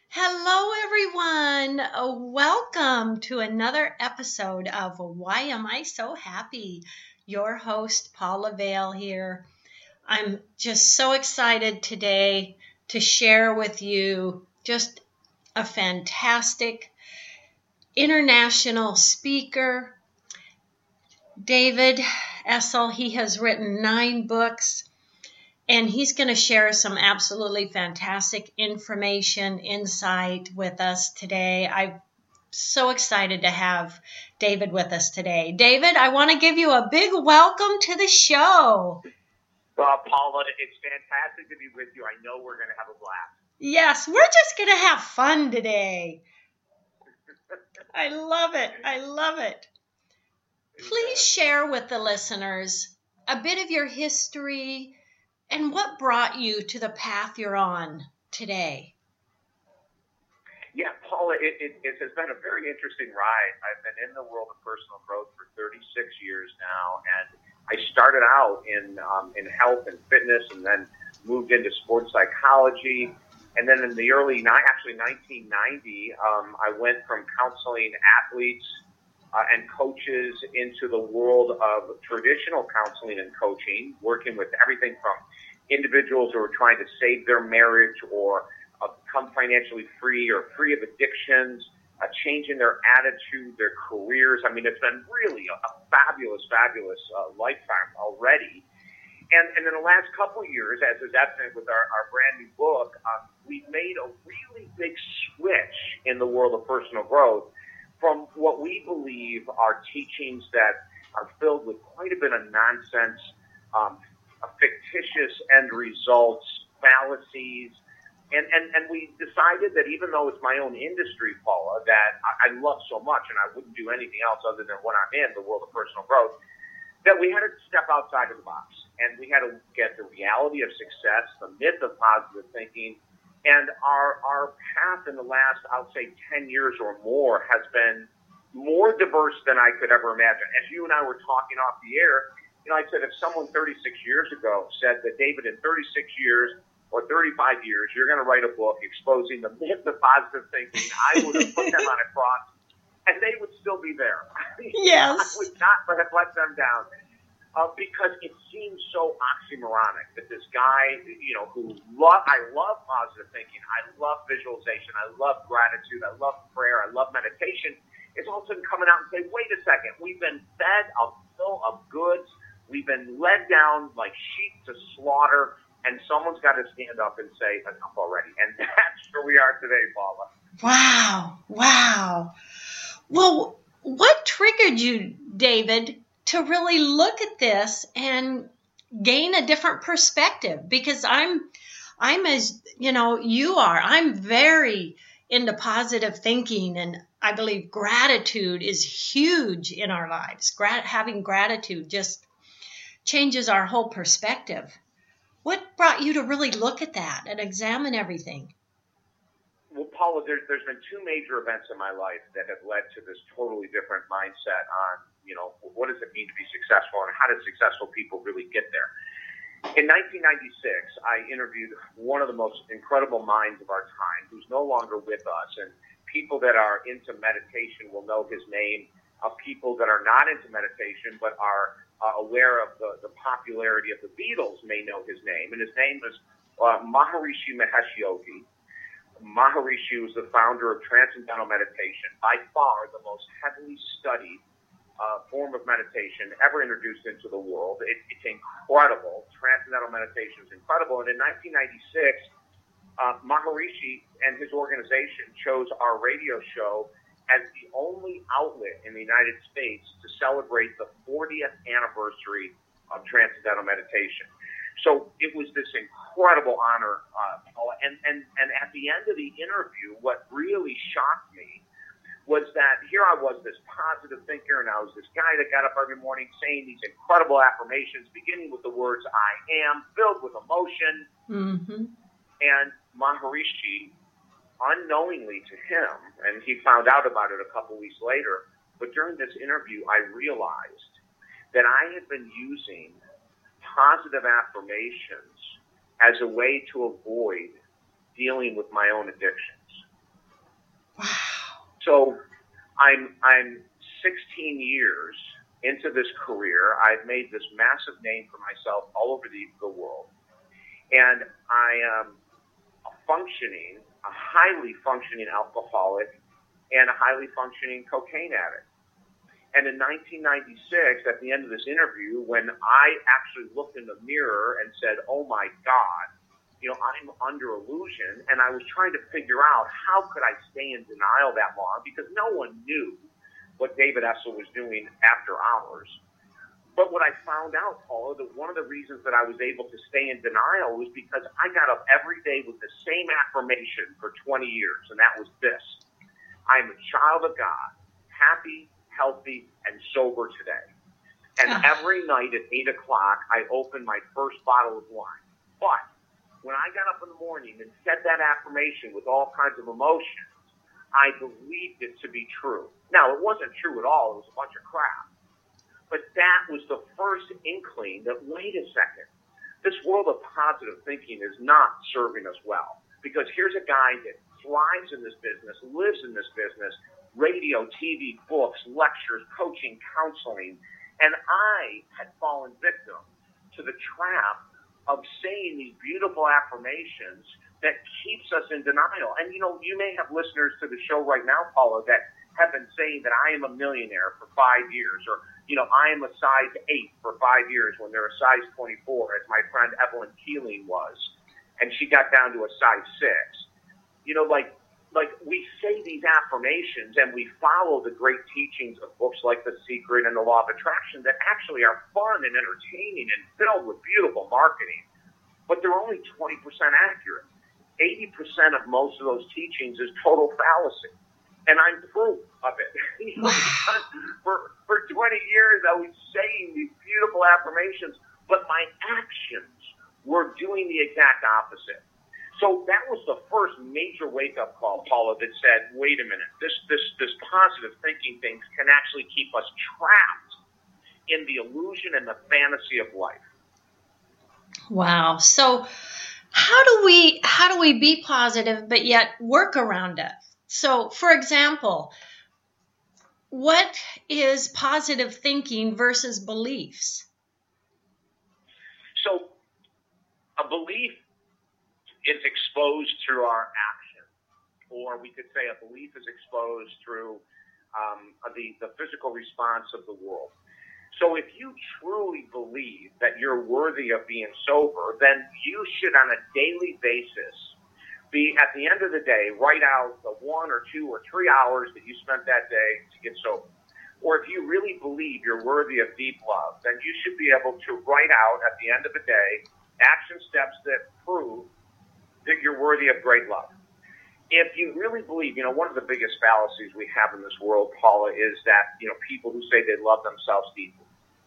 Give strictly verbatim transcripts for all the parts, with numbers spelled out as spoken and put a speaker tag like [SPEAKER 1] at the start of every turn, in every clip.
[SPEAKER 1] Hello, everyone. Uh, Welcome to another episode of Why Am I So Happy? Your host, Paula Vale here. I'm just so excited today to share with you just a fantastic international speaker, David Essel. He has written nine books. And he's going to share some absolutely fantastic information, insight with us today. I'm so excited to have David with us today. David, I want to give you a big welcome to the show.
[SPEAKER 2] Well, Paula, it's fantastic to be with you. I know we're going to have a blast.
[SPEAKER 1] Yes, we're just going to have fun today. I love it. I love it. Please share with the listeners a bit of your history and what brought you to the path you're on today?
[SPEAKER 2] Yeah, Paula, it, it, it has been a very interesting ride. I've been in the world of personal growth for thirty-six years now, and I started out in um, in health and fitness, and then moved into sports psychology, and then in the early, actually nineteen ninety, um, I went from counseling athletes uh, and coaches into the world of traditional counseling and coaching, working with everything from individuals who are trying to save their marriage or uh, become financially free or free of addictions, uh, changing their attitude, their careers. I mean, it's been really a, a fabulous, fabulous uh, lifetime already. And, and in the last couple of years, as is evident with our, our brand new book, um, we've made a really big switch in the world of personal growth from what we believe are teachings that are filled with quite a bit of nonsense, um, fictitious end results, fallacies. And, and, and we decided that even though it's my own industry, Paula, that I, I love so much and I wouldn't do anything else other than what I'm in, the world of personal growth, that we had to step outside of the box. And we had to get the reality of success, the myth of positive thinking. And our, our path in the last, I'll say, ten years or more has been more diverse than I could ever imagine. As you and I were talking off the air, you know, I said if someone thirty-six years ago said that, David, in thirty-six years or thirty-five years, you're going to write a book exposing the myth of positive thinking, I would have put them on a cross, and they would still be there.
[SPEAKER 1] Yes.
[SPEAKER 2] I would not have let them down. Uh, because it seems so oxymoronic that this guy, you know, who love, I love positive thinking, I love visualization, I love gratitude, I love prayer, I love meditation, is all of a sudden coming out and say, wait a second, we've been fed a bill of goods, we've been led down like sheep to slaughter, and someone's got to stand up and say, enough already. And that's where we are today, Paula.
[SPEAKER 1] Wow. Wow. Well, what triggered you, David, to really look at this and gain a different perspective? Because I'm, I'm as, you know, you are, I'm very into positive thinking, and I believe gratitude is huge in our lives. Grat- having gratitude just changes our whole perspective. What brought you to really look at that and examine everything?
[SPEAKER 2] Well, Paula, there, there's been two major events in my life that have led to this totally different mindset on, you know, what does it mean to be successful and how do successful people really get there? In nineteen ninety-six, I interviewed one of the most incredible minds of our time who's no longer with us. And people that are into meditation will know his name. Of people that are not into meditation but are uh, aware of the, the popularity of the Beatles may know his name. And his name is uh, Maharishi Mahesh Yogi. Maharishi was the founder of Transcendental Meditation, by far the most heavily studied uh, form of meditation ever introduced into the world. It, it's incredible. Transcendental meditation is incredible. And in nineteen ninety-six, uh, Maharishi and his organization chose our radio show as the only outlet in the United States to celebrate the fortieth anniversary of Transcendental Meditation. So it was this incredible honor. Uh, and, and, and at the end of the interview, what really shocked me was that here I was, this positive thinker, and I was this guy that got up every morning saying these incredible affirmations, beginning with the words, I am, filled with emotion.
[SPEAKER 1] Mm-hmm.
[SPEAKER 2] And Maharishi, unknowingly to him, and he found out about it a couple weeks later, but during this interview, I realized that I had been using positive affirmations as a way to avoid dealing with my own addictions. So I'm I'm sixteen years into this career. I've made this massive name for myself all over the, the world. And I am a functioning, a highly functioning alcoholic and a highly functioning cocaine addict. And in nineteen ninety-six, at the end of this interview, when I actually looked in the mirror and said, oh my God, you know, I'm under illusion, and I was trying to figure out how could I stay in denial that long, because no one knew what David Essel was doing after hours. But what I found out, Paula, that one of the reasons that I was able to stay in denial was because I got up every day with the same affirmation for twenty years, and that was this: I'm a child of God, happy, healthy, and sober today. And oh. every night at eight o'clock, I opened my first bottle of wine. But when I got up in the morning and said that affirmation with all kinds of emotions, I believed it to be true. Now, it wasn't true at all. It was a bunch of crap. But that was the first inkling that, wait a second, this world of positive thinking is not serving us well. Because here's a guy that thrives in this business, lives in this business, radio, T V, books, lectures, coaching, counseling. And I had fallen victim to the trap of saying these beautiful affirmations that keeps us in denial. And, you know, you may have listeners to the show right now, Paula, that have been saying that I am a millionaire for five years, or, you know, I am a size eight for five years when they're a size twenty-four, as my friend Evelyn Keeling was, and she got down to a size six. You know, like, like we say these affirmations and we follow the great teachings of books like The Secret and The Law of Attraction that actually are fun and entertaining and filled with beautiful marketing, but they're only twenty percent accurate. eighty percent of most of those teachings is total fallacy. And I'm proof of it. You know, for, for twenty years, I was saying these beautiful affirmations, but my actions were doing the exact opposite. So that was the first major wake-up call, Paula, that said, wait a minute, this, this, this positive thinking thing can actually keep us trapped in the illusion and the fantasy of life.
[SPEAKER 1] Wow. So how do we, how do we be positive but yet work around it? So, for example, what is positive thinking versus beliefs?
[SPEAKER 2] So a belief is exposed through our actions, or we could say a belief is exposed through um, the, the physical response of the world. So if you truly believe that you're worthy of being sober, then you should on a daily basis be, at the end of the day, write out the one or two or three hours that you spent that day to get sober. Or if you really believe you're worthy of deep love, then you should be able to write out at the end of the day action steps that prove that you're worthy of great love. If you really believe, you know, one of the biggest fallacies we have in this world, Paula, is that, you know, people who say they love themselves deeply.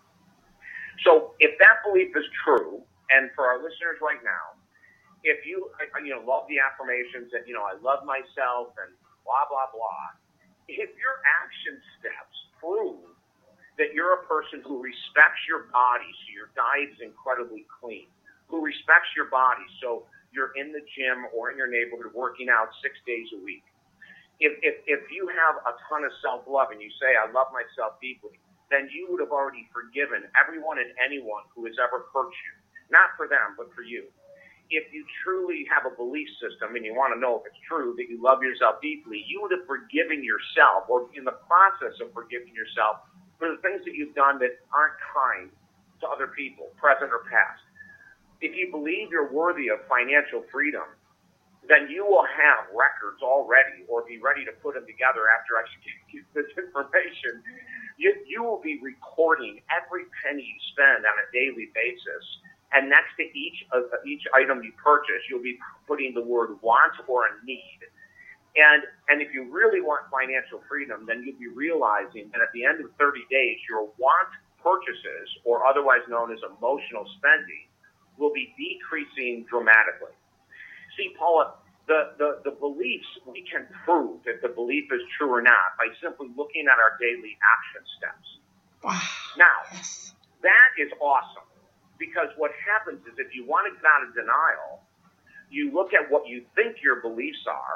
[SPEAKER 2] So if that belief is true, and for our listeners right now, if you, you know, love the affirmations that, you know, I love myself and blah, blah, blah, if your action steps prove that you're a person who respects your body, so your diet is incredibly clean, who respects your body, so you're in the gym or in your neighborhood working out six days a week. If, if, if you have a ton of self-love and you say, I love myself deeply, then you would have already forgiven everyone and anyone who has ever hurt you. Not for them, but for you. If you truly have a belief system and you want to know if it's true that you love yourself deeply, you would have forgiven yourself, or in the process of forgiving yourself, for the things that you've done that aren't kind to other people, present or past. If you believe you're worthy of financial freedom, then you will have records already, or be ready to put them together after I give you this information. You, you will be recording every penny you spend on a daily basis. And next to each uh, each item you purchase, you'll be putting the word want or a need. And and if you really want financial freedom, then you'll be realizing that at the end of thirty days, your want purchases, or otherwise known as emotional spending, will be decreasing dramatically. See, Paula, the, the, the beliefs, we can prove that the belief is true or not by simply looking at our daily action steps. Now, that is awesome. Because what happens is if you want to get out of denial, you look at what you think your beliefs are,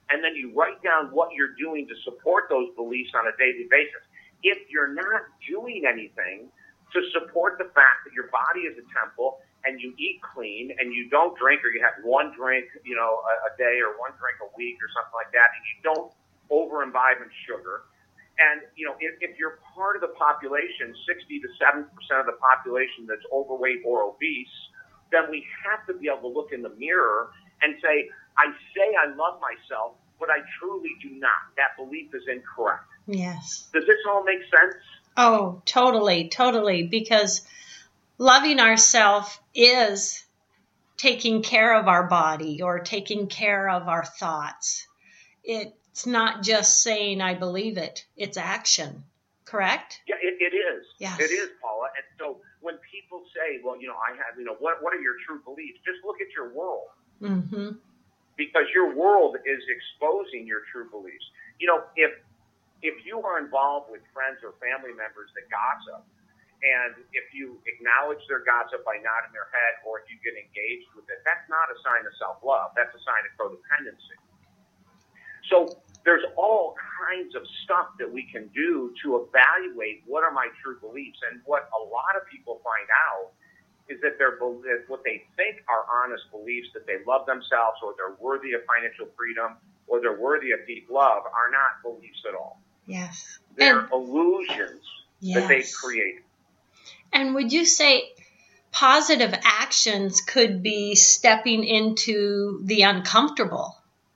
[SPEAKER 2] and then you write down what you're doing to support those beliefs on a daily basis. If you're not doing anything to support the fact that your body is a temple and you eat clean and you don't drink, or you have one drink, you know, a, a day or one drink a week or something like that, and you don't over imbibe in sugar. And, you know, if, if you're part of the population, sixty to seventy percent of the population that's overweight or obese, then we have to be able to look in the mirror and say, I say I love myself, but I truly do not. That belief is incorrect.
[SPEAKER 1] Yes.
[SPEAKER 2] Does this all make sense?
[SPEAKER 1] Oh, totally, totally. Because loving ourselves is taking care of our body or taking care of our thoughts. It's not just saying I believe it. It's action. Correct?
[SPEAKER 2] Yeah, it, it is.
[SPEAKER 1] Yes.
[SPEAKER 2] It is, Paula. And so when people say, well, you know, I have, you know, what, what are your true beliefs? Just look at your world.
[SPEAKER 1] Mm-hmm.
[SPEAKER 2] Because your world is exposing your true beliefs. You know, if if you are involved with friends or family members that gossip, and if you acknowledge their gossip by nodding their head, or if you get engaged with it, that's not a sign of self-love. That's a sign of codependency. So there's all kinds of stuff that we can do to evaluate what are my true beliefs. And what a lot of people find out is that they're, what they think are honest beliefs, that they love themselves, or they're worthy of financial freedom, or they're worthy of deep love, are not beliefs at all.
[SPEAKER 1] Yes.
[SPEAKER 2] They're
[SPEAKER 1] And,
[SPEAKER 2] illusions
[SPEAKER 1] yes.
[SPEAKER 2] that they've created.
[SPEAKER 1] And would you say positive actions could be stepping into the uncomfortable?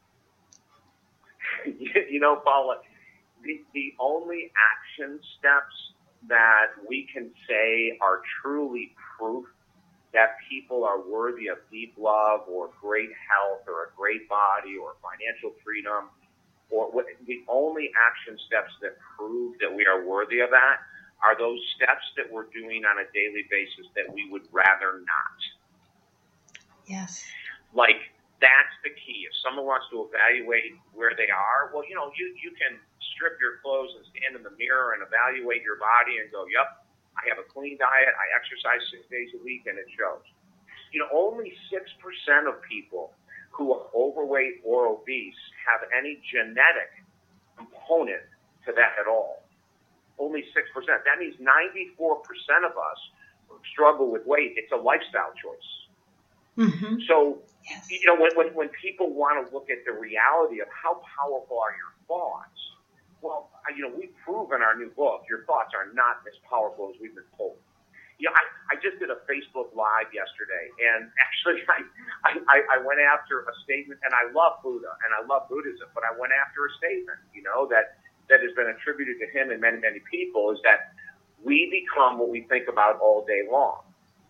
[SPEAKER 2] You know, Paula, the, the only action steps that we can say are truly proof that people are worthy of deep love or great health or a great body or financial freedom, or what, the only action steps that prove that we are worthy of that are those steps that we're doing on a daily basis that we would rather not.
[SPEAKER 1] Yes.
[SPEAKER 2] Like, that's the key. If someone wants to evaluate where they are, well, you know, you, you can strip your clothes and stand in the mirror and evaluate your body and go, yep, I have a clean diet, I exercise six days a week, and it shows. You know, only six percent of people who are overweight or obese have any genetic component to that at all. Only six percent. That means ninety-four percent of us struggle with weight. It's a lifestyle choice.
[SPEAKER 1] Mm-hmm.
[SPEAKER 2] So,
[SPEAKER 1] yes.
[SPEAKER 2] you know, when, when, when people want to look at the reality of how powerful are your thoughts, well, you know, we've proven in our new book, your thoughts are not as powerful as we've been told. You know, I, I just did a Facebook Live yesterday, and actually I, I, I went after a statement, and I love Buddha, and I love Buddhism, but I went after a statement, you know, that, that has been attributed to him and many, many people, is that we become what we think about all day long.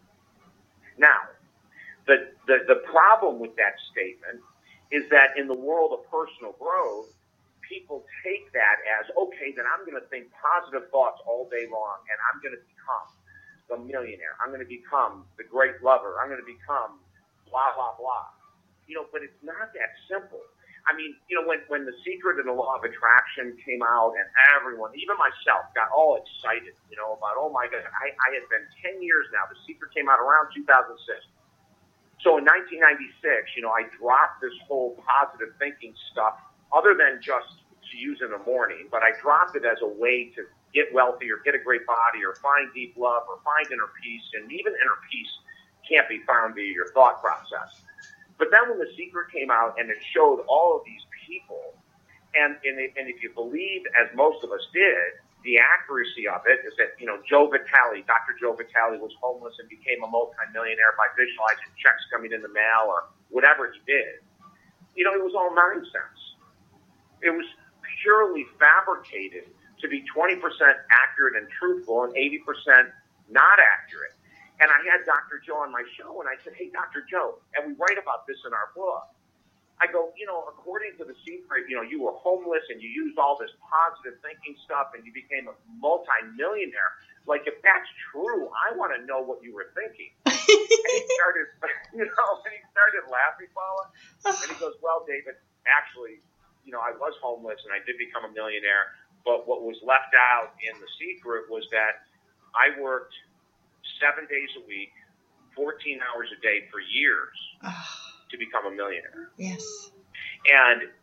[SPEAKER 2] Now, the, the, the problem with that statement is that in the world of personal growth, people take that as, okay, then I'm going to think positive thoughts all day long, and I'm going to become the millionaire. I'm going to become the great lover. I'm going to become blah, blah, blah. You know, but it's not that simple. I mean, you know, when, when The Secret and the Law of Attraction came out, and everyone, even myself, got all excited, you know, about, oh my God, I, I had been ten years now. The Secret came out around two thousand six. So in nineteen ninety-six, you know, I dropped this whole positive thinking stuff, other than just to use in the morning, but I dropped it as a way to get wealthy or get a great body or find deep love or find inner peace. And even inner peace can't be found via your thought process. But then when The Secret came out and it showed all of these people, and, and, it, and if you believe, as most of us did, the accuracy of it is that, you know, Joe Vitale, Doctor Joe Vitale was homeless and became a multimillionaire by visualizing checks coming in the mail or whatever he did. You know, it was all nonsense. It was purely fabricated to be twenty percent accurate and truthful and eighty percent not accurate. And I had Doctor Joe on my show, and I said, hey, Doctor Joe, and we write about this in our book. I go, you know, according to The Secret, you know, you were homeless and you used all this positive thinking stuff and you became a multi-millionaire. Like, if that's true, I want to know what you were thinking. And he started, you know, and he started laughing, Paula. And he goes, well, David, actually, you know, I was homeless and I did become a millionaire. But what was left out in The Secret was that I worked seven days a week, fourteen hours a day for years to become a millionaire.
[SPEAKER 1] Yes.
[SPEAKER 2] And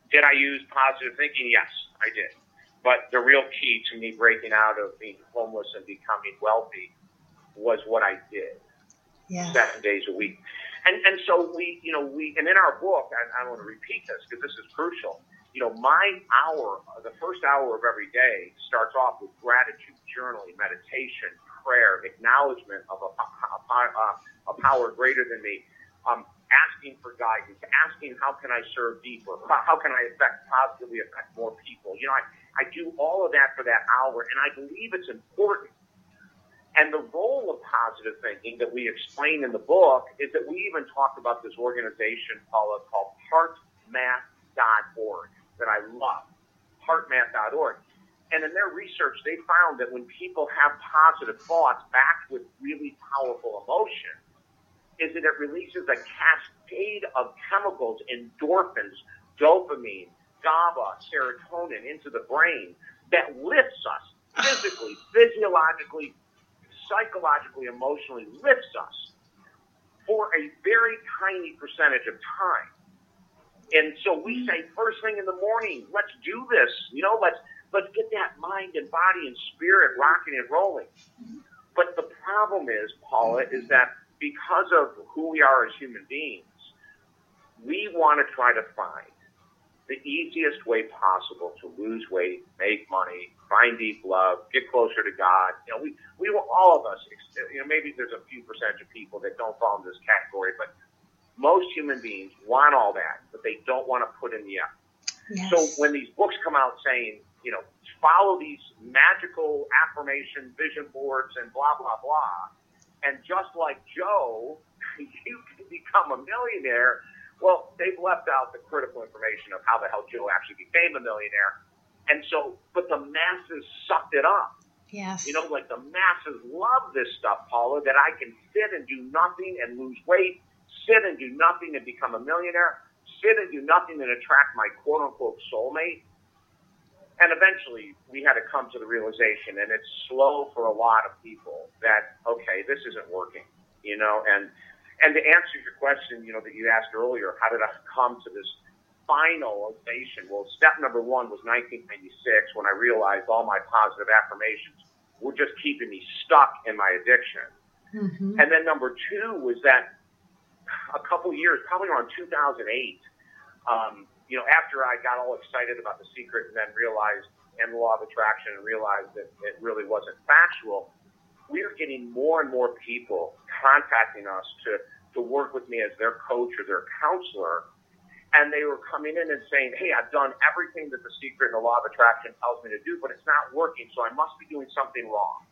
[SPEAKER 2] Did I use positive thinking? Yes, I did. But the real key to me breaking out of being homeless and becoming wealthy was what I did. Yes. Seven days a week. And and so we, you know, we, and in our book, and I want to repeat this because this is crucial, you know, my hour, the first hour of every day starts off with gratitude, journaling, meditation, prayer, acknowledgement of a, a, a, a power greater than me, um, asking for guidance, asking how can I serve deeper, how can I affect, positively affect more people. You know, I, I do all of that for that hour, and I believe it's important. And the role of positive thinking that we explain in the book is that we even talk about this organization, Paula, called heart math dot org that I love, heart math dot org. And in their research, they found that when people have positive thoughts backed with really powerful emotion, is that it releases a cascade of chemicals, endorphins, dopamine, GABA, serotonin into the brain that lifts us physically, physiologically, psychologically, emotionally, lifts us for a very tiny percentage of time. And so we say first thing in the morning, let's do this. You know, let's let's get that mind and body and spirit rocking and rolling. But the problem is, Paula, is that because of who we are as human beings, we want to try to find the easiest way possible to lose weight, make money, find deep love, get closer to God. You know, we, we all of us, you know, maybe there's a few percentage of people that don't fall in this category, but most human beings want all that, but they don't want to put in the effort. Yes. So when these books come out saying, you know, follow these magical affirmation vision boards and blah, blah, blah, and just like Joe, you can become a millionaire. Well, they've left out the critical information of how the hell Joe actually became a millionaire. And so, but the masses sucked it up.
[SPEAKER 1] Yes.
[SPEAKER 2] You know, like the masses love this stuff, Paula, that I can sit and do nothing and lose weight, sit and do nothing and become a millionaire, sit and do nothing and attract my quote-unquote soulmate. And eventually, we had to come to the realization, and it's slow for a lot of people, that, okay, this isn't working, you know, and And to answer your question, you know, that you asked earlier, how did I come to this finalization? Well, step number one was nineteen ninety-six, when I realized all my positive affirmations were just keeping me stuck in my addiction. Mm-hmm. And then number two was that a couple years, probably around two thousand eight, um, you know, after I got all excited about The Secret and then realized, and the law of attraction, and realized that it really wasn't factual, we were getting more and more people contacting us to, to work with me as their coach or their counselor. And they were coming in and saying, hey, I've done everything that The Secret and the law of attraction tells me to do, but it's not working, so I must be doing something wrong.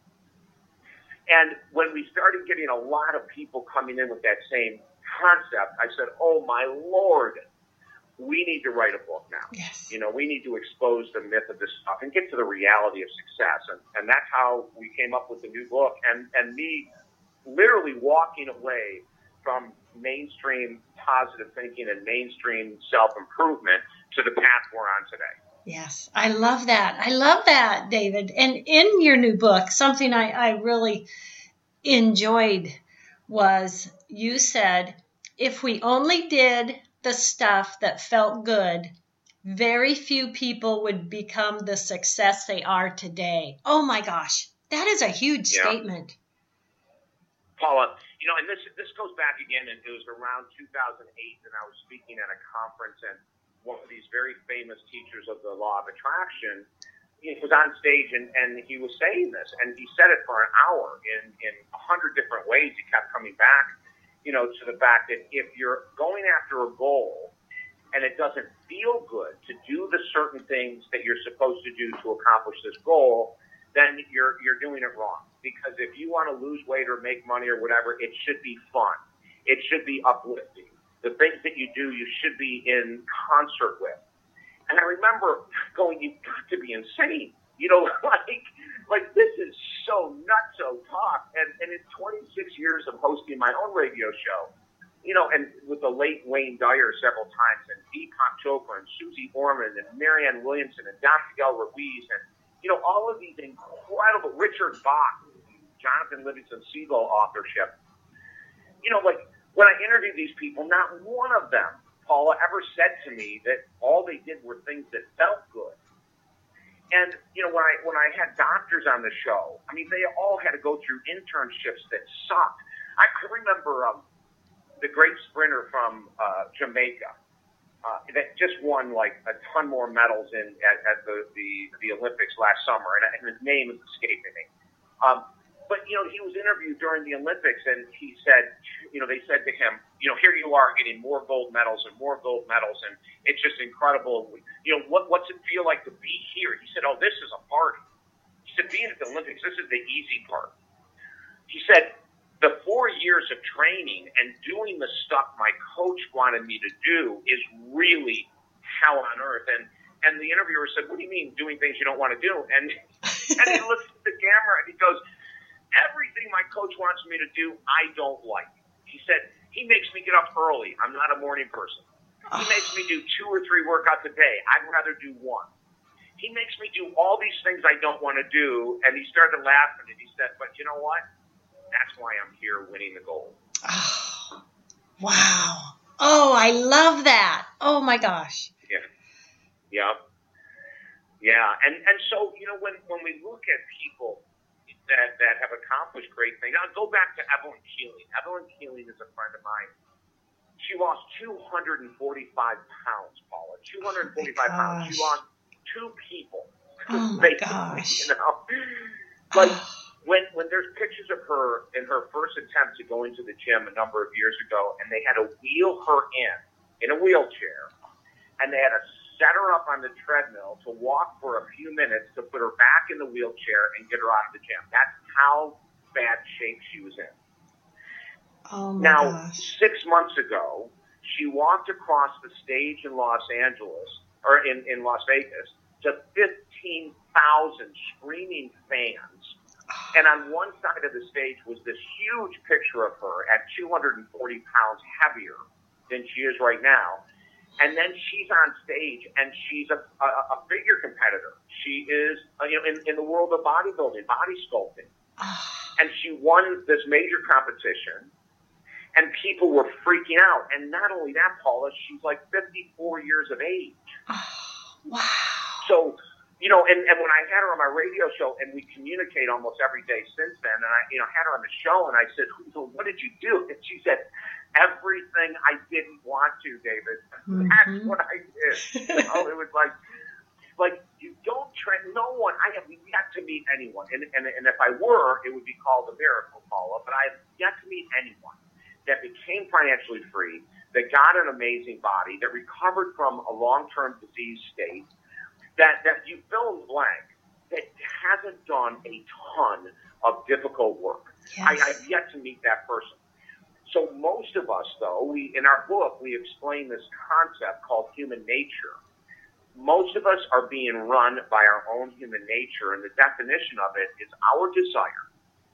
[SPEAKER 2] And when we started getting a lot of people coming in with that same concept, I said, oh, my Lord, we need to write a book now.
[SPEAKER 1] Yes.
[SPEAKER 2] You know, we need to expose the myth of this stuff and get to the reality of success. And, and that's how we came up with the new book. And, and me literally walking away from mainstream positive thinking and mainstream self-improvement to the path we're on today.
[SPEAKER 1] Yes, I love that. I love that, David. And in your new book, something I, I really enjoyed was you said, if we only did the stuff that felt good, very few people would become the success they are today. Oh my gosh, that is a huge yeah. statement.
[SPEAKER 2] Paula, you know, and this this goes back again, and it was around two thousand eight, and I was speaking at a conference, and one of these very famous teachers of the law of attraction, he was on stage, and, and he was saying this, and he said it for an hour in in a hundred different ways. He kept coming back, you know, to the fact that if you're going after a goal and it doesn't feel good to do the certain things that you're supposed to do to accomplish this goal, then you're you're doing it wrong. Because if you want to lose weight or make money or whatever, it should be fun. It should be uplifting. The things that you do, you should be in concert with. And I remember going, you've got to be insane. You know, like, like this is so nutso talk. And, and in twenty-six years of hosting my own radio show, you know, and with the late Wayne Dyer several times, and Deepak Chopra and Susie Orman and Marianne Williamson and Don Miguel Ruiz, and, you know, all of these incredible, Richard Bach, Jonathan Livingston Seagull authorship. You know, like when I interviewed these people, not one of them Paula, ever said to me that all they did were things that felt good. And, you know, when I when I had doctors on the show, I mean, they all had to go through internships that sucked. I can remember um, the great sprinter from uh, Jamaica uh, that just won, like, a ton more medals in at, at the, the, the Olympics last summer, and, and his name is escaping me. Um, but, you know, he was interviewed during the Olympics, and he said, you know, they said to him, you know, here you are getting more gold medals and more gold medals, and it's just incredible. You know, what, what's it feel like to be here? He said, oh, this is a party. He said, being at the Olympics, this is the easy part. He said, the four years of training and doing the stuff my coach wanted me to do is really hell on earth. And and the interviewer said, what do you mean doing things you don't want to do? And, and he looks at the camera and he goes, everything my coach wants me to do, I don't like. He said, he makes me get up early. I'm not a morning person. He makes me do two or three workouts a day. I'd rather do one. He makes me do all these things I don't want to do. And he started laughing and he said, but you know what? That's why I'm here winning the gold.
[SPEAKER 1] Oh, wow. Oh, I love that. Oh, my gosh.
[SPEAKER 2] Yeah. Yeah. Yeah. And, and so, you know, when, when we look at people that, that have accomplished great things, I'll go back to Evelyn Keeling. Evelyn Keeling is a friend of mine. She lost two hundred forty-five pounds, Paula. two hundred forty-five oh pounds. She lost two people.
[SPEAKER 1] Oh, my gosh.
[SPEAKER 2] You know? Like, when when there's pictures of her in her first attempt to go into the gym a number of years ago, and they had to wheel her in, in a wheelchair, and they had to set her up on the treadmill to walk for a few minutes to put her back in the wheelchair and get her out of the gym. That's how bad shape she was in.
[SPEAKER 1] Oh my
[SPEAKER 2] now,
[SPEAKER 1] gosh.
[SPEAKER 2] six months ago, she walked across the stage in Los Angeles, or in, in Las Vegas, to fifteen thousand screaming fans. And on one side of the stage was this huge picture of her at two hundred forty pounds heavier than she is right now. And then she's on stage, and she's a, a, a figure competitor. She is, uh, you know, in, in the world of bodybuilding, body sculpting. And she won this major competition, and people were freaking out. And not only that, Paula, she's like fifty-four years of age.
[SPEAKER 1] Wow.
[SPEAKER 2] So, you know, and, and when I had her on my radio show, and we communicate almost every day since then, and I, you know, had her on the show, and I said, so what did you do? And she said, everything I didn't want to, David. Mm-hmm. That's what I did. You know, it was like, like you don't train. No one. I have yet to meet anyone, and and and if I were, it would be called a miracle, Paula. But I have yet to meet anyone that became financially free, that got an amazing body, that recovered from a long-term disease state, that that you fill in the blank, that hasn't done a ton of difficult work. Yes. I, I've yet to meet that person. So most of us, though, we in our book, we explain this concept called human nature. Most of us are being run by our own human nature, and the definition of it is our desire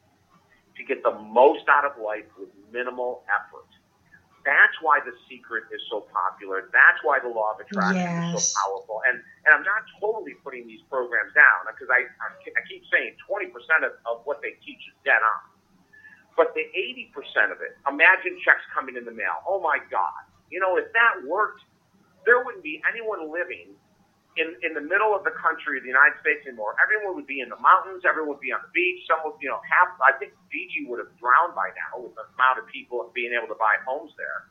[SPEAKER 2] to get the most out of life with minimal effort. That's why The Secret is so popular. That's why the law of attraction yes. is so powerful. And and I'm not totally putting these programs down, because I, I keep saying twenty percent of, of what they teach is dead on. But the eighty percent of it, imagine checks coming in the mail. Oh, my God. You know, if that worked, there wouldn't be anyone living in, in the middle of the country of the United States anymore. Everyone would be in the mountains. Everyone would be on the beach. Some would, you know, half, I think Fiji would have drowned by now with the amount of people being able to buy homes there.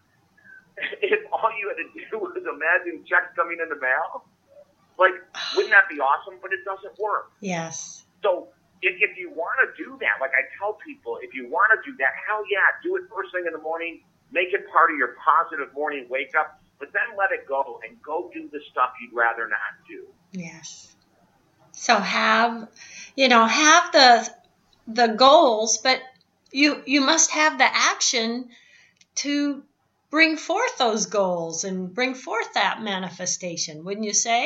[SPEAKER 2] If all you had to do was imagine checks coming in the mail, like, wouldn't that be awesome? But it doesn't work.
[SPEAKER 1] Yes.
[SPEAKER 2] So if, if you want to do that, like I tell people, if you want to do that, hell yeah, do it first thing in the morning. Make it part of your positive morning wake up. But then let it go and go do the stuff you'd rather not do.
[SPEAKER 1] Yes. So have, you know, have the the goals, but you you must have the action to bring forth those goals and bring forth that manifestation, wouldn't you say?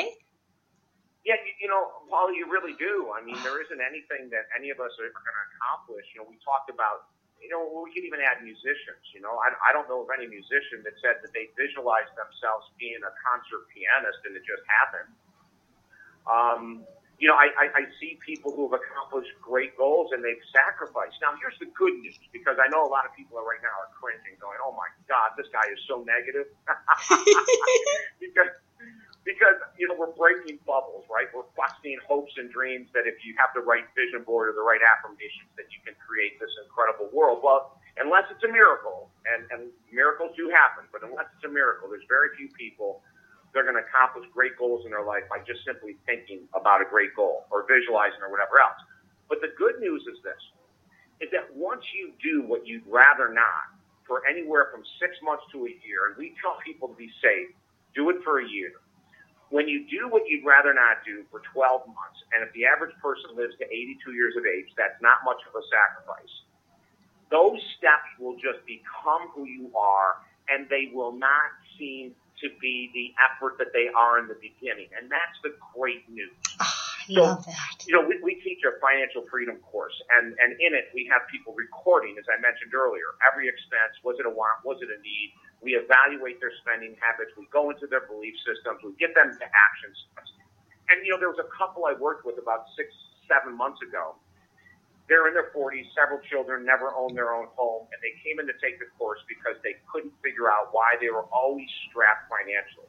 [SPEAKER 2] Yeah, you, you know, Paul, you really do. I mean, there isn't anything that any of us are ever going to accomplish. You know, we talked about, you know, we can even add musicians. You know, I, I don't know of any musician that said that they visualized themselves being a concert pianist and it just happened. Um, you know, I, I, I see people who have accomplished great goals and they've sacrificed. Now, here's the good news, because I know a lot of people are right now are cringing, going, "Oh my God, this guy is so negative." because, because, you know, we're breaking bubbles, right? We're busting hopes and dreams that if you have the right vision board or the right affirmations, that you can create this incredible world. Well, unless it's a miracle, and, and miracles do happen, but unless it's a miracle, there's very few people they're going to accomplish great goals in their life by just simply thinking about a great goal or visualizing or whatever else. But the good news is this, is that once you do what you'd rather not for anywhere from six months to a year, and we tell people to be safe, do it for a year. When you do what you'd rather not do for twelve months, and if the average person lives to eighty-two years of age, that's not much of a sacrifice. Those steps will just become who you are, and they will not seem to be the effort that they are in the beginning. And that's the great news.
[SPEAKER 1] Oh, I
[SPEAKER 2] so,
[SPEAKER 1] love that.
[SPEAKER 2] You know, we, we teach a financial freedom course, and, and in it we have people recording, as I mentioned earlier, every expense. Was it a want? Was it a need? We evaluate their spending habits. We go into their belief systems. We get them to action steps. And, you know, there was a couple I worked with about six, seven months ago. They're in their forties, several children, never owned their own home, and they came in to take the course because they couldn't figure out why they were always strapped financially.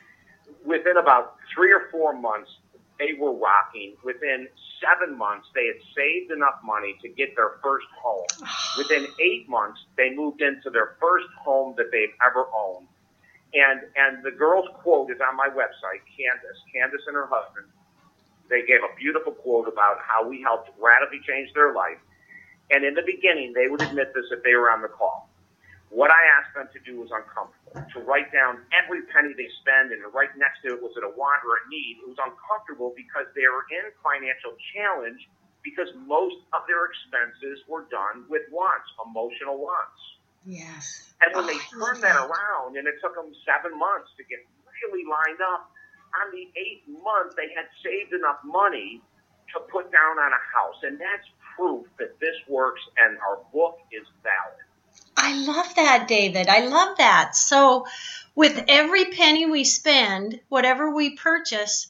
[SPEAKER 2] Within about three or four months, they were rocking. Within seven months, they had saved enough money to get their first home. Within eight months, they moved into their first home that they've ever owned. And and the girl's quote is on my website, Candace, Candace and her husband. They gave a beautiful quote about how we helped radically change their life. And in the beginning, they would admit this if they were on the call. What I asked them to do was uncomfortable, to write down every penny they spend, and right next to it, was it a want or a need? It was uncomfortable because they were in financial challenge because most of their expenses were done with wants, emotional wants.
[SPEAKER 1] Yes.
[SPEAKER 2] And when
[SPEAKER 1] oh,
[SPEAKER 2] they turned that, that around, and it took them seven months to get really lined up, on the eighth month, they had saved enough money to put down on a house. And that's proof that this works and our book is valid.
[SPEAKER 1] I love that, David. I love that. So with every penny we spend, whatever we purchase,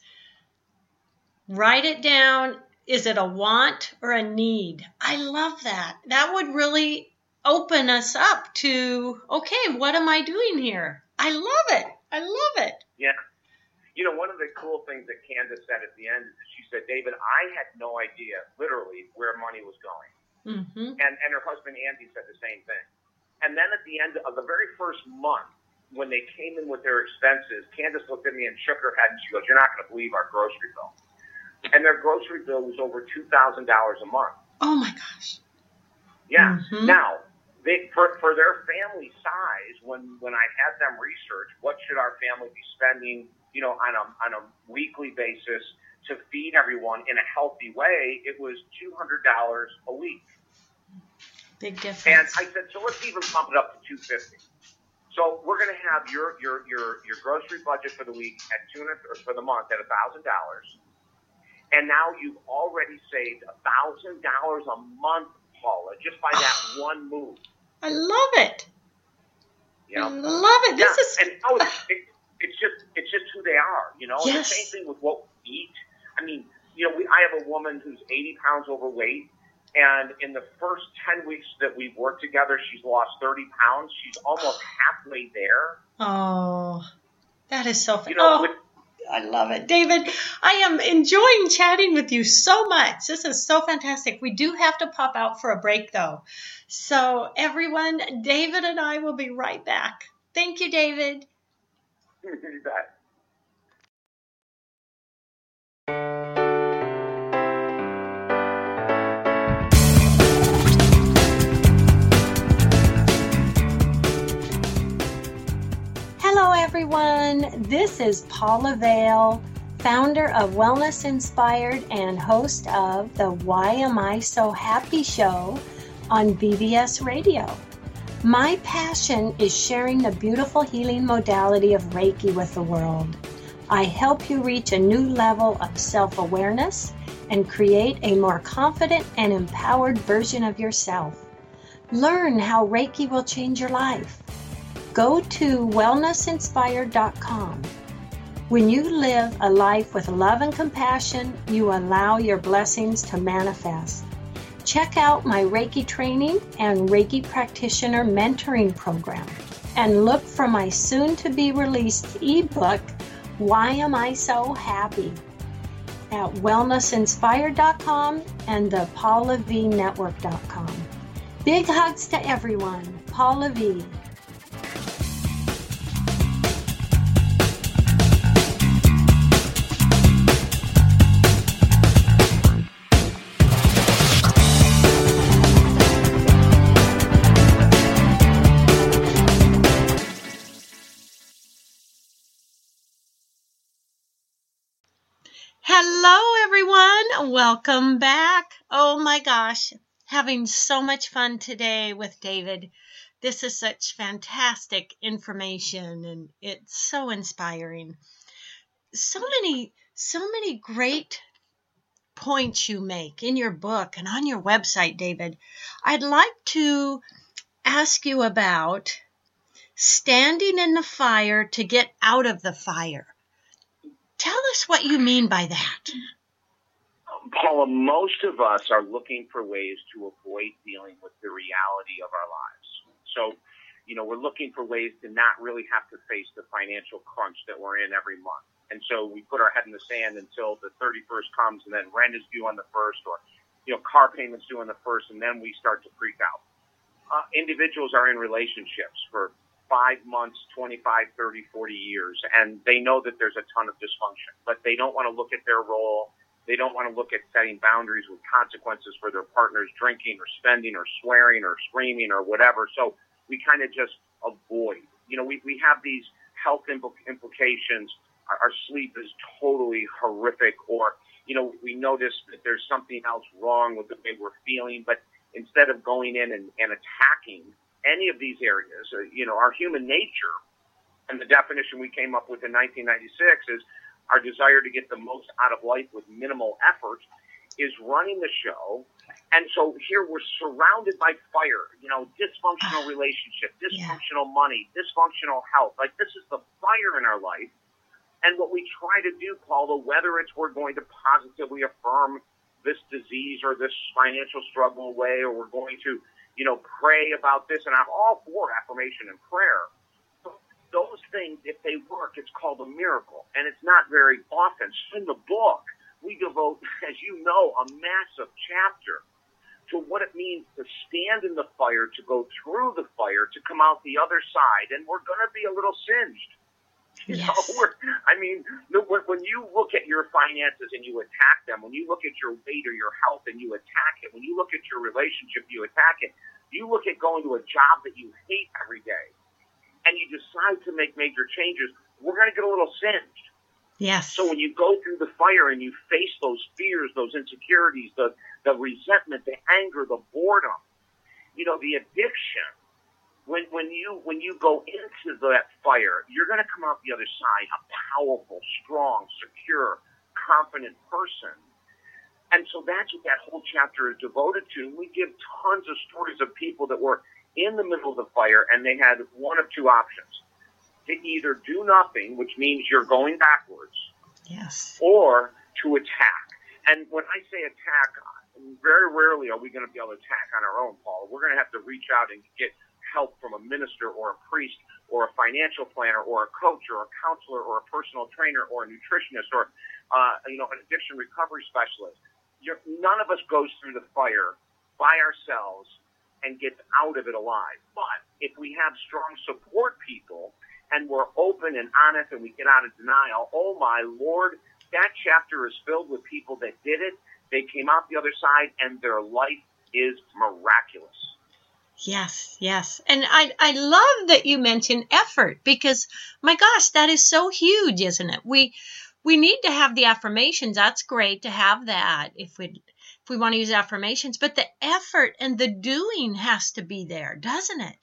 [SPEAKER 1] write it down. Is it a want or a need? I love that. That would really open us up to, okay, what am I doing here? I love it. I love it.
[SPEAKER 2] Yeah. You know, one of the cool things that Candace said at the end is she said, "David, I had no idea, literally, where money was going." Mm-hmm. And and her husband, Andy, said the same thing. And then at the end of the very first month, when they came in with their expenses, Candace looked at me and shook her head, and she goes, "You're not going to believe our grocery bill." And their grocery bill was over two thousand dollars a month.
[SPEAKER 1] Oh, my gosh.
[SPEAKER 2] Yeah.
[SPEAKER 1] Mm-hmm.
[SPEAKER 2] Now, they, for, for their family size, when, when I had them research, what should our family be spending, you know, on a on a weekly basis to feed everyone in a healthy way, it was two hundred dollars a week.
[SPEAKER 1] Big difference.
[SPEAKER 2] And I said, so let's even bump it up to two hundred fifty dollars. So we're going to have your your your your grocery budget for the week at two hundred or for the month at one thousand dollars. And now you've already saved one thousand dollars a month, Paula, just by that one move.
[SPEAKER 1] I love it.
[SPEAKER 2] You know?
[SPEAKER 1] I love it. This
[SPEAKER 2] yeah.
[SPEAKER 1] is
[SPEAKER 2] and oh, it's, it, it's just it's just who they are, you know.
[SPEAKER 1] Yes.
[SPEAKER 2] The same thing with what we eat. I mean, you know, we I have a woman who's eighty pounds overweight, and in the first ten weeks that we've worked together, she's lost thirty pounds. She's almost halfway there.
[SPEAKER 1] Oh, that is so fun.
[SPEAKER 2] You know,
[SPEAKER 1] oh,
[SPEAKER 2] with,
[SPEAKER 1] I love it. David, I am enjoying chatting with you so much. This is so fantastic. We do have to pop out for a break, though. So, everyone, David and I will be right back. Thank you, David.
[SPEAKER 2] You bet.
[SPEAKER 1] Hello, everyone. This is Paula Vale, founder of Wellness Inspired and host of the Why Am I So Happy show on V B S Radio. My passion is sharing the beautiful healing modality of Reiki with the world. I help you reach a new level of self-awareness and create a more confident and empowered version of yourself. Learn how Reiki will change your life. Go to wellness inspired dot com. When you live a life with love and compassion, you allow your blessings to manifest. Check out my Reiki training and Reiki practitioner mentoring program, and look for my soon-to-be released ebook, Why Am I So Happy? At wellness inspired dot com and the paula v network dot com. Big hugs to everyone. Paula V. Hello, everyone. Welcome back. Oh my gosh, having so much fun today with David. This is such fantastic information, and it's so inspiring. So many, so many great points you make in your book and on your website, David. I'd like to ask you about standing in the fire to get out of the fire. Tell us what you mean by that.
[SPEAKER 2] Paula, most of us are looking for ways to avoid dealing with the reality of our lives. So, you know, we're looking for ways to not really have to face the financial crunch that we're in every month. And so we put our head in the sand until the thirty-first comes, and then rent is due on the first, or, you know, car payments due on the first, and then we start to freak out. Uh, individuals are in relationships for five months, twenty-five, thirty, forty years, and they know that there's a ton of dysfunction, but they don't want to look at their role. They don't want to look at setting boundaries with consequences for their partners drinking or spending or swearing or screaming or whatever. So we kind of just avoid. You know, we, we have these health impl- implications. Our, our sleep is totally horrific, or, you know, we notice that there's something else wrong with the way we're feeling, but instead of going in and, and attacking any of these areas, uh, you know, our human nature, and the definition we came up with in nineteen ninety-six is our desire to get the most out of life with minimal effort, is running the show. And so here we're surrounded by fire, you know, dysfunctional relationship, dysfunctional yeah. money, dysfunctional health. Like, this is the fire in our life. And what we try to do, Paula, whether it's we're going to positively affirm this disease or this financial struggle away, or we're going to, you know, pray about this, and I'm all for affirmation and prayer. Those things, if they work, it's called a miracle, and it's not very often. So in the book, we devote, as you know, a massive chapter to what it means to stand in the fire, to go through the fire, to come out the other side, and we're going to be a little singed. You
[SPEAKER 1] yes.
[SPEAKER 2] know, we're, I mean, when you look at your finances and you attack them, when you look at your weight or your health and you attack it, when you look at your relationship, you attack it, you look at going to a job that you hate every day, and you decide to make major changes, we're going to get a little singed.
[SPEAKER 1] Yes.
[SPEAKER 2] So when you go through the fire and you face those fears, those insecurities, the, the resentment, the anger, the boredom, you know, the addiction, when when you when you go into that fire, you're going to come out the other side a powerful, strong, secure, confident person. And so that's what that whole chapter is devoted to. We give tons of stories of people that were in the middle of the fire, and they had one of two options: to either do nothing, which means you're going backwards,
[SPEAKER 1] yes,
[SPEAKER 2] or to attack. And when I say attack, very rarely are we going to be able to attack on our own, Paul. We're going to have to reach out and get help from a minister or a priest or a financial planner or a coach or a counselor or a personal trainer or a nutritionist or, uh, you know, an addiction recovery specialist. You're, none of us goes through the fire by ourselves and gets out of it alive. But if we have strong support people and we're open and honest and we get out of denial, oh my Lord, that chapter is filled with people that did it. They came out the other side and their life is miraculous.
[SPEAKER 1] Yes, yes. And I, I love that you mentioned effort, because my gosh, that is so huge, isn't it? We we need to have the affirmations. That's great to have that if we if we want to use affirmations, but the effort and the doing has to be there, doesn't it?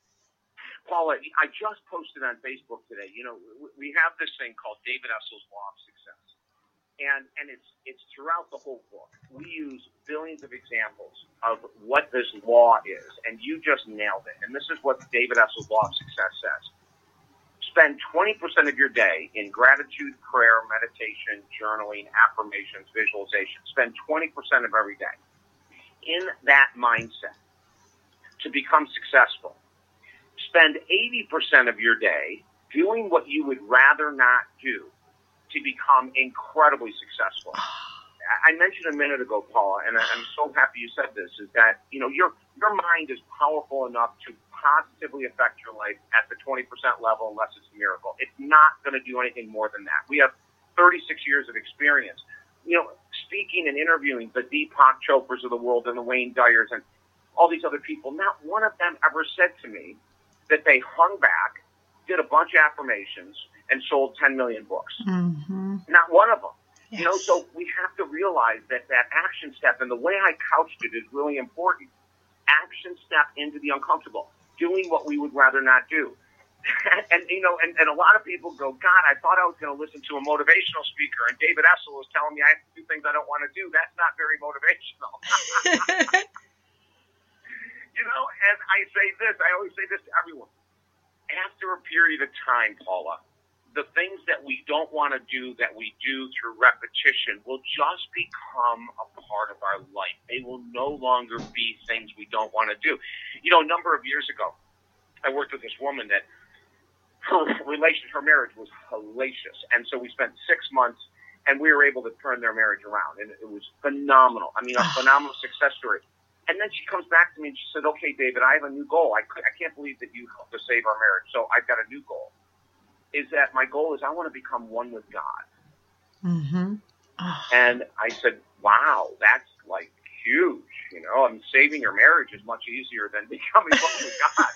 [SPEAKER 2] Paula, I just posted on Facebook today, you know, we have this thing called David Essel's Law of Success. And and it's it's throughout the whole book. We use billions of examples of what this law is, and you just nailed it. And this is what David Essel's Law of Success says. Spend twenty percent of your day in gratitude, prayer, meditation, journaling, affirmations, visualization. Spend twenty percent of every day in that mindset to become successful. Spend eighty percent of your day doing what you would rather not do to become incredibly successful. I mentioned a minute ago, Paula, and I'm so happy you said this, is that, you know, your your mind is powerful enough to positively affect your life at the twenty percent level unless it's a miracle. It's not going to do anything more than that. We have thirty-six years of experience. You know, speaking and interviewing the Deepak Chopras of the world and the Wayne Dyers and all these other people, not one of them ever said to me that they hung back, did a bunch of affirmations, and sold ten million books.
[SPEAKER 1] Mm-hmm.
[SPEAKER 2] Not one of them.
[SPEAKER 1] Yes.
[SPEAKER 2] You know, so we have to realize that that action step, and the way I couched it is really important. Action step into the uncomfortable, doing what we would rather not do. and, you know, and, and a lot of people go, God, I thought I was going to listen to a motivational speaker, and David Essel was telling me I have to do things I don't want to do. That's not very motivational. You know, and I say this, I always say this to everyone. After a period of time, Paula, the things that we don't want to do that we do through repetition will just become a part of our life. They will no longer be things we don't want to do. You know, a number of years ago, I worked with this woman that her relation, her marriage was hellacious. And so we spent six months and we were able to turn their marriage around. And it was phenomenal. I mean, a phenomenal success story. And then she comes back to me and she said, okay, David, I have a new goal. I, could, I can't believe that you helped to save our marriage. So I've got a new goal. Is that my goal is I want to become one with God.
[SPEAKER 1] Mm-hmm. Oh.
[SPEAKER 2] And I said, wow, that's like huge. You know, I mean, saving your marriage is much easier than becoming one with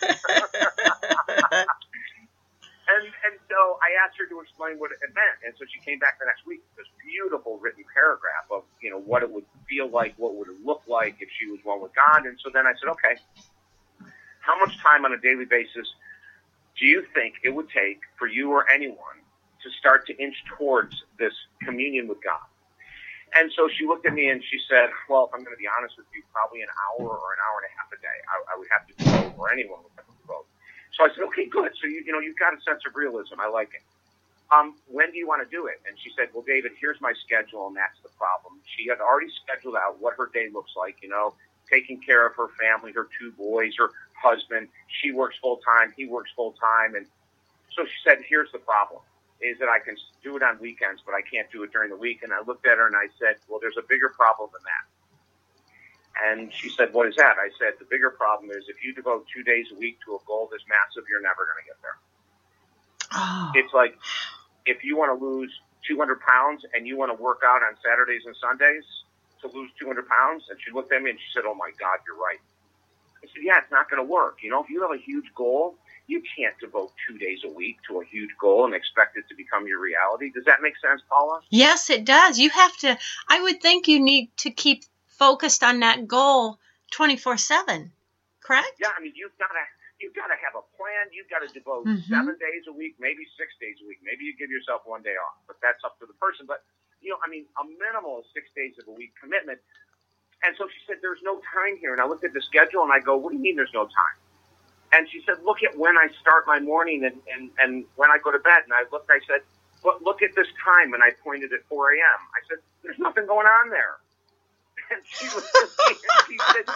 [SPEAKER 2] God. and and so I asked her to explain what it meant. And so she came back the next week with this beautiful written paragraph of, you know, what it would feel like, what would it look like if she was one with God. And so then I said, okay, how much time on a daily basis do you think it would take for you or anyone to start to inch towards this communion with God? And so she looked at me and she said, well, if I'm going to be honest with you, probably an hour or an hour and a half a day. I, I would have to devote, or anyone would have to devote. So I said, okay, good. So, you, you know, you've got a sense of realism. I like it. Um, when do you want to do it? And she said, well, David, here's my schedule, and that's the problem. She had already scheduled out what her day looks like, you know, taking care of her family, her two boys, her husband. She works full time. He works full time. And so she said, here's the problem, is that I can do it on weekends, but I can't do it during the week. And I looked at her and I said, well, there's a bigger problem than that. And she said, what is that? I said, the bigger problem is if you devote two days a week to a goal this massive, you're never going to get there.
[SPEAKER 1] Oh.
[SPEAKER 2] It's like if you want to lose two hundred pounds and you want to work out on Saturdays and Sundays to lose two hundred pounds. And she looked at me and she said, oh my God, you're right. I said, yeah, it's not going to work. You know, if you have a huge goal, you can't devote two days a week to a huge goal and expect it to become your reality. Does that make sense, Paula?
[SPEAKER 1] Yes, it does. You have to, I would think you need to keep focused on that goal twenty-four seven, correct?
[SPEAKER 2] Yeah, I mean, you've got to you've got to have a plan. You've got to devote
[SPEAKER 1] mm-hmm.
[SPEAKER 2] seven days a week, maybe six days a week. Maybe you give yourself one day off, but that's up to the person. But, you know, I mean, a minimal six days of a week commitment. And so she said, there's no time here. And I looked at the schedule and I go, what do you mean there's no time? And she said, look at when I start my morning and, and, and when I go to bed. And I looked, I said, but look at this time. And I pointed at four a.m. I said, there's nothing going on there. And she looked at me and she said,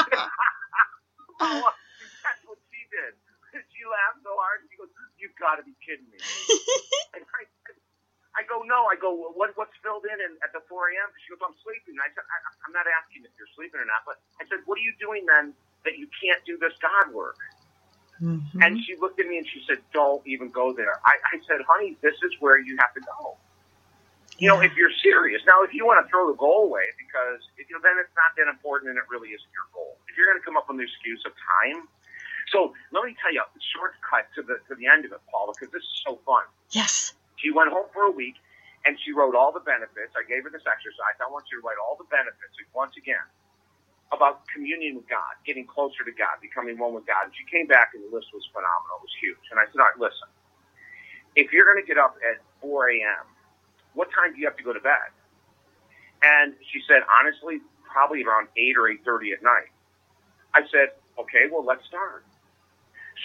[SPEAKER 2] oh, that's what she did. She laughed so hard. She goes, you've got to be kidding me. And I said, I go, no. I go, well, what, what's filled in and at the four a.m.? She goes, I'm sleeping. And I said, I, I'm not asking if you're sleeping or not, but I said, what are you doing then that you can't do this God work?
[SPEAKER 1] Mm-hmm.
[SPEAKER 2] And she looked at me and she said, don't even go there. I, I said, honey, this is where you have to go. You know, if you're serious. Now, if you want to throw the goal away because, if, you know, then it's not that important and it really isn't your goal. If you're going to come up with the excuse of time. So let me tell you a shortcut to the to the end of it, Paula, because this is so fun.
[SPEAKER 1] Yes.
[SPEAKER 2] She went home for a week and she wrote all the benefits. I gave her this exercise. I want you to write all the benefits, once again, about communion with God, getting closer to God, becoming one with God. And she came back and the list was phenomenal. It was huge. And I said, all right, listen, if you're going to get up at four a.m., what time do you have to go to bed? And she said, honestly, probably around eight or eight thirty at night. I said, okay, well, let's start.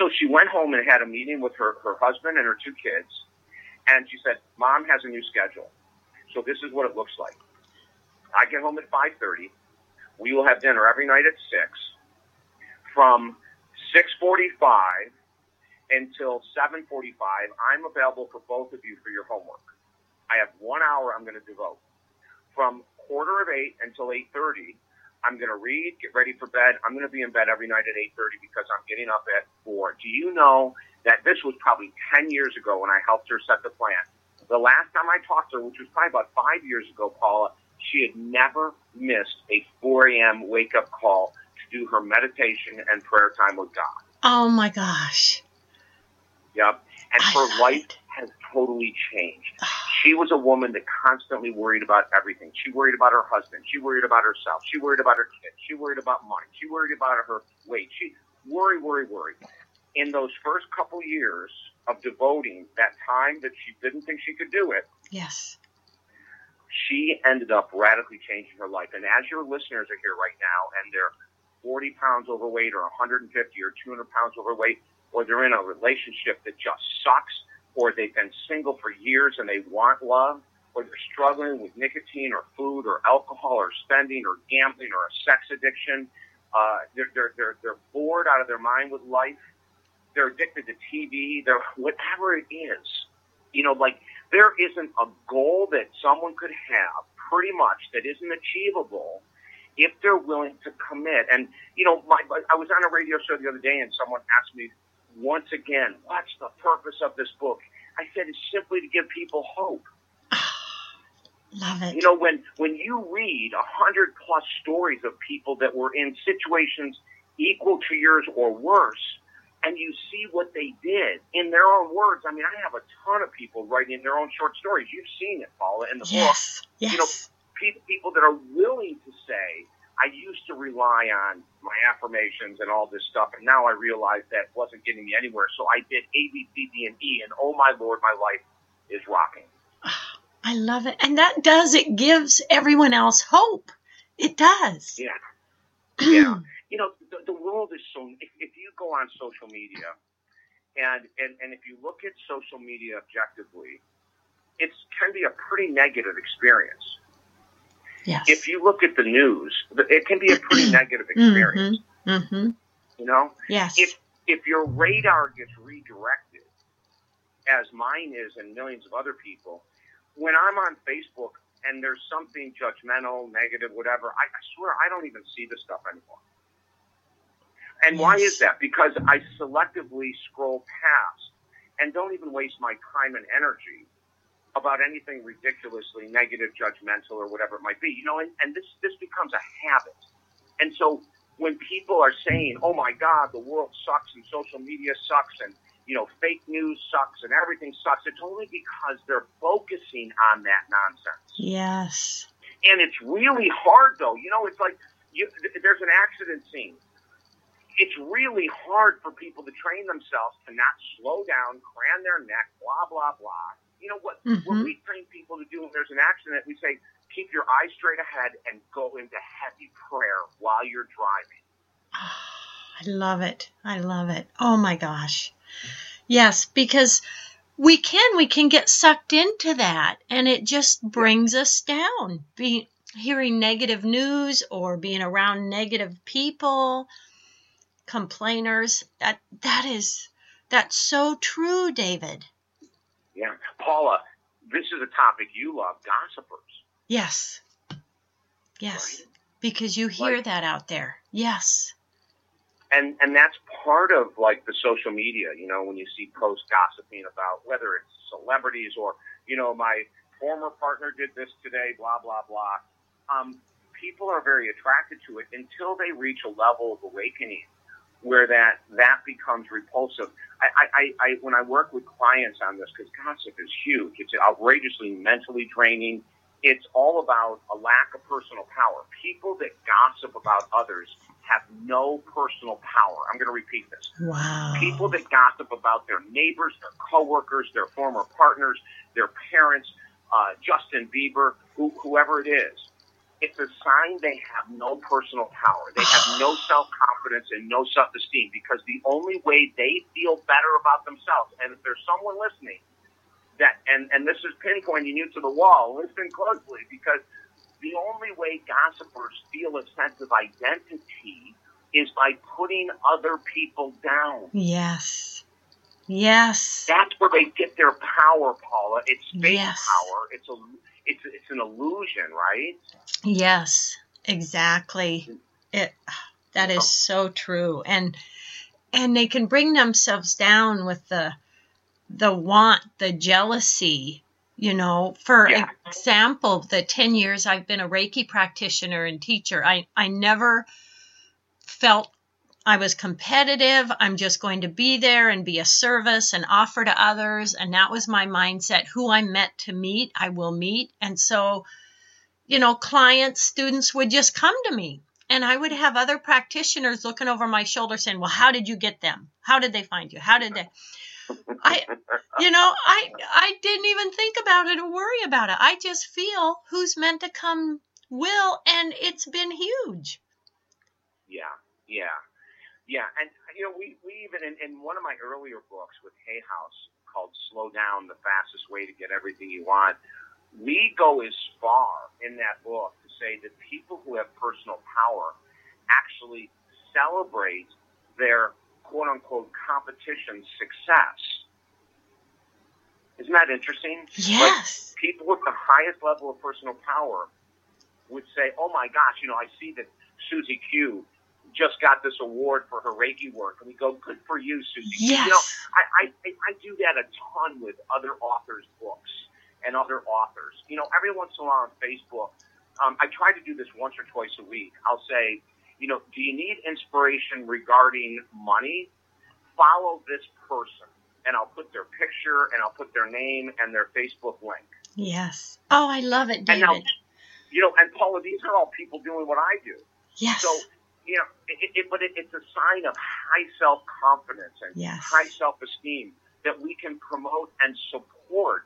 [SPEAKER 2] So she went home and had a meeting with her, her husband and her two kids. And she said, Mom has a new schedule. So this is what it looks like. I get home at five thirty. We will have dinner every night at six. From six forty-five until seven forty-five, I'm available for both of you for your homework. I have one hour I'm going to devote. From quarter of eight until eight thirty, I'm going to read, get ready for bed. I'm going to be in bed every night at eight thirty because I'm getting up at four. Do you know that this was probably ten years ago when I helped her set the plan? The last time I talked to her, which was probably about five years ago, Paula, she had never missed a four a.m. wake-up call to do her meditation and prayer time with God.
[SPEAKER 1] Oh, my gosh.
[SPEAKER 2] Yep. And
[SPEAKER 1] I
[SPEAKER 2] her life
[SPEAKER 1] it.
[SPEAKER 2] has totally changed. She was a woman that constantly worried about everything. She worried about her husband. She worried about herself. She worried about her kids. She worried about money. She worried about her weight. She worry, worry, worry. In those first couple years of devoting that time that she didn't think she could do it,
[SPEAKER 1] yes,
[SPEAKER 2] she ended up radically changing her life. And as your listeners are here right now and they're forty pounds overweight or one hundred fifty or two hundred pounds overweight, or they're in a relationship that just sucks, or they've been single for years and they want love, or they're struggling with nicotine or food or alcohol or spending or gambling or a sex addiction, uh, they're, they're, they're, they're bored out of their mind with life, they're addicted to T V, they're whatever it is. You know, like there isn't a goal that someone could have pretty much that isn't achievable if they're willing to commit. And, you know, my, I was on a radio show the other day and someone asked me once again, what's the purpose of this book? I said, it's simply to give people hope.
[SPEAKER 1] Love it.
[SPEAKER 2] You know, when, when you read a hundred plus stories of people that were in situations equal to yours or worse, and you see what they did in their own words. I mean, I have a ton of people writing their own short stories. You've seen it, Paula, in the
[SPEAKER 1] yes.
[SPEAKER 2] book.
[SPEAKER 1] Yes.
[SPEAKER 2] You know, pe- people that are willing to say, I used to rely on my affirmations and all this stuff, and now I realize that wasn't getting me anywhere. So I did A, B, C, D, and E, and oh my Lord, my life is rocking.
[SPEAKER 1] I love it. And that does, it gives everyone else hope. It does.
[SPEAKER 2] Yeah. Yeah. You know, the, the world is so, if, if you go on social media, and, and, and if you look at social media objectively, it can be a pretty negative experience.
[SPEAKER 1] Yes.
[SPEAKER 2] If you look at the news, it can be a pretty negative experience.
[SPEAKER 1] Mm-hmm. Mm-hmm.
[SPEAKER 2] You know?
[SPEAKER 1] Yes.
[SPEAKER 2] If if your radar gets redirected, as mine is and millions of other people, when I'm on Facebook and there's something judgmental, negative, whatever, I, I swear I don't even see the stuff anymore. And
[SPEAKER 1] yes.
[SPEAKER 2] why is that? Because I selectively scroll past and don't even waste my time and energy about anything ridiculously negative, judgmental, or whatever it might be. You know, and, and this, this becomes a habit. And so when people are saying, oh my God, the world sucks and social media sucks and, you know, fake news sucks and everything sucks, it's only because they're focusing on that nonsense.
[SPEAKER 1] Yes.
[SPEAKER 2] And it's really hard, though. You know, it's like you, there's an accident scene. It's really hard for people to train themselves to not slow down, cran their neck, blah, blah, blah. You know, what,
[SPEAKER 1] mm-hmm.
[SPEAKER 2] what we train people to do when there's an accident, we say, keep your eyes straight ahead and go into heavy prayer while you're driving.
[SPEAKER 1] Oh, I love it. I love it. Oh, my gosh. Yes, because we can, we can get sucked into that, and it just brings us down. Be, hearing negative news or being around negative people, complainers, that that is, that's so true, David.
[SPEAKER 2] Yeah. Paula, this is a topic you love, gossipers.
[SPEAKER 1] Yes. Yes.
[SPEAKER 2] Right?
[SPEAKER 1] Because you hear
[SPEAKER 2] like,
[SPEAKER 1] that out there. Yes.
[SPEAKER 2] And and that's part of like the social media, you know, when you see posts gossiping about whether it's celebrities or, you know, my former partner did this today, blah, blah, blah. Um, people are very attracted to it until they reach a level of awakening where that, that becomes repulsive. I, I, I, when I work with clients on this, because gossip is huge, it's outrageously mentally draining. It's all about a lack of personal power. People that gossip about others have no personal power. I'm going to repeat this.
[SPEAKER 1] Wow.
[SPEAKER 2] People that gossip about their neighbors, their coworkers, their former partners, their parents, uh, Justin Bieber, who, whoever it is, it's a sign they have no personal power. They have no self-confidence and no self-esteem, because the only way they feel better about themselves, and if there's someone listening, that and, and this is pinpointing you to the wall, listen closely, because the only way gossipers feel a sense of identity is by putting other people down.
[SPEAKER 1] Yes. Yes.
[SPEAKER 2] That's where they get their power, Paula. It's fake
[SPEAKER 1] Yes.
[SPEAKER 2] power. It's a it's it's an illusion, right?
[SPEAKER 1] Yes, exactly. It that is so true. And and they can bring themselves down with the the want, the jealousy, you know. For
[SPEAKER 2] Yeah.
[SPEAKER 1] example, the ten years I've been a Reiki practitioner and teacher, I, I never felt I was competitive. I'm just going to be there and be a service and offer to others. And that was my mindset. Who I'm meant to meet, I will meet. And so, you know, clients, students would just come to me. And I would have other practitioners looking over my shoulder saying, well, how did you get them? How did they find you? How did they? I, you know, I, I didn't even think about it or worry about it. I just feel who's meant to come will. And it's been huge.
[SPEAKER 2] Yeah. Yeah. Yeah, and, you know, we, we even, in, in one of my earlier books with Hay House called Slow Down, the Fastest Way to Get Everything You Want, we go as far in that book to say that people who have personal power actually celebrate their quote-unquote competition success. Isn't that interesting?
[SPEAKER 1] Yes.
[SPEAKER 2] Like, people with the highest level of personal power would say, oh, my gosh, you know, I see that Susie Q just got this award for her Reiki work, and we go, good for you, Susie.
[SPEAKER 1] Yes.
[SPEAKER 2] You know, I, I, I do that a ton with other authors' books and other authors. You know, every once in a while on Facebook, um, I try to do this once or twice a week. I'll say, you know, do you need inspiration regarding money? Follow this person. And I'll put their picture, and I'll put their name and their Facebook link.
[SPEAKER 1] Yes. Oh, I love it, David.
[SPEAKER 2] And now, you know, and Paula, these are all people doing what I do.
[SPEAKER 1] Yes.
[SPEAKER 2] So, you know, it, it, but it, it's a sign of high self-confidence and
[SPEAKER 1] Yes.
[SPEAKER 2] high self-esteem that we can promote and support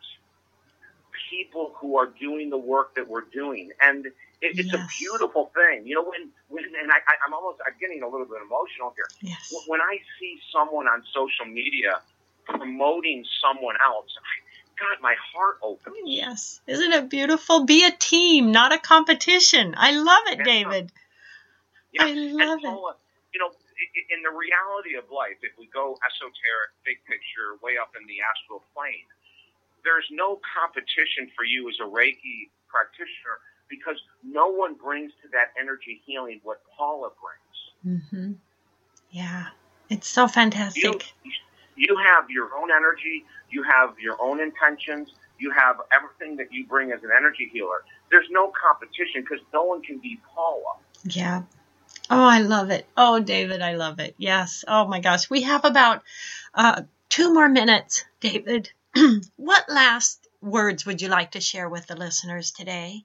[SPEAKER 2] people who are doing the work that we're doing. And it, it's
[SPEAKER 1] Yes.
[SPEAKER 2] a beautiful thing. You know, when, when and I, I'm almost, I'm getting a little bit emotional here.
[SPEAKER 1] Yes.
[SPEAKER 2] When I see someone on social media promoting someone else, God, my heart opens.
[SPEAKER 1] Yes. Isn't it beautiful? Be a team, not a competition. I love it,
[SPEAKER 2] Yeah.
[SPEAKER 1] David.
[SPEAKER 2] Yeah.
[SPEAKER 1] I love
[SPEAKER 2] and Paula, it. You know, in the reality of life, if we go esoteric, big picture, way up in the astral plane, there's no competition for you as a Reiki practitioner, because no one brings to that energy healing what Paula brings.
[SPEAKER 1] Mm-hmm. Yeah. It's so fantastic.
[SPEAKER 2] You, you have your own energy. You have your own intentions. You have everything that you bring as an energy healer. There's no competition, because no one can be Paula.
[SPEAKER 1] Yeah. Oh, I love it. Oh, David, I love it. Yes. Oh, my gosh. We have about uh, two more minutes, David. What last words would you like to share with the listeners today?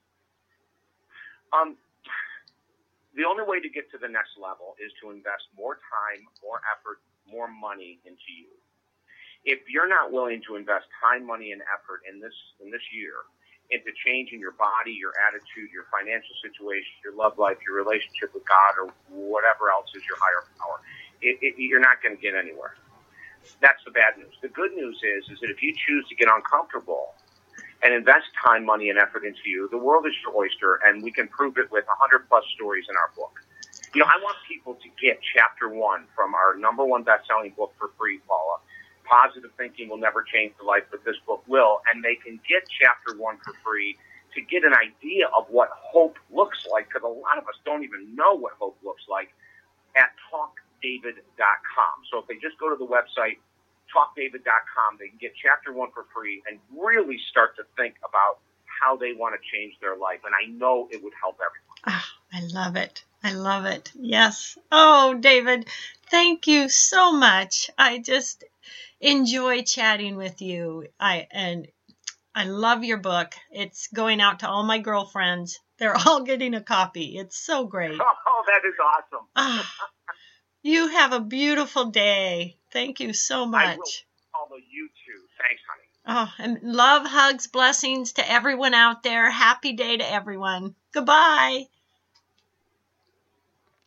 [SPEAKER 2] Um, the only way to get to the next level is to invest more time, more effort, more money into you. If you're not willing to invest time, money, and effort in this in this year into changing your body, your attitude, your financial situation, your love life, your relationship with God, or whatever else is your higher power, it, it, you're not going to get anywhere. That's the bad news. The good news is, is that if you choose to get uncomfortable and invest time, money, and effort into you, the world is your oyster, and we can prove it with one hundred plus stories in our book. You know, I want people to get chapter one from our number one best-selling book for free, Paula. Positive Thinking Will Never Change the Life, but this book will. And they can get chapter one for free to get an idea of what hope looks like, because a lot of us don't even know what hope looks like, at talk david dot com. So if they just go to the website, talk david dot com, they can get chapter one for free and really start to think about how they want to change their life. And I know it would help everyone.
[SPEAKER 1] Oh, I love it. I love it. Yes. Oh, David, thank you so much. I just enjoy chatting with you. I and I love your book. It's going out to all my girlfriends. They're all getting a copy. It's so great.
[SPEAKER 2] Oh, that is awesome.
[SPEAKER 1] Oh, you have a beautiful day. Thank you so much.
[SPEAKER 2] I will follow you too. Thanks, honey.
[SPEAKER 1] Oh, and love, hugs, blessings to everyone out there. Happy day to everyone. Goodbye.